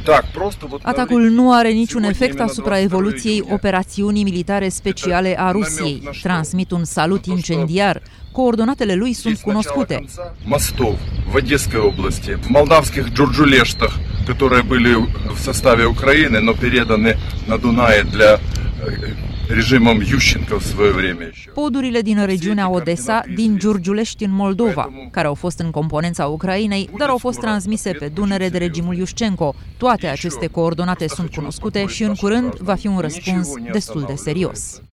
Atacul nu are niciun efect asupra evoluției operațiunii militare speciale a Rusiei. Transmit un salut incendiar. Coordonatele lui sunt cunoscute. Mostov, в Одесской области, в молдавских Джурджулештах, которые были в составе Украины, но переданы на Дунае для режимом Ющенко в свое время. Podurile din regiunea Odessa, din Giurgiulești în Moldova, care au fost în componența Ucrainei, dar au fost transmise pe Dunăre de regimul Iușcenco. Toate aceste coordonate sunt cunoscute și în curând va fi un răspuns destul de serios.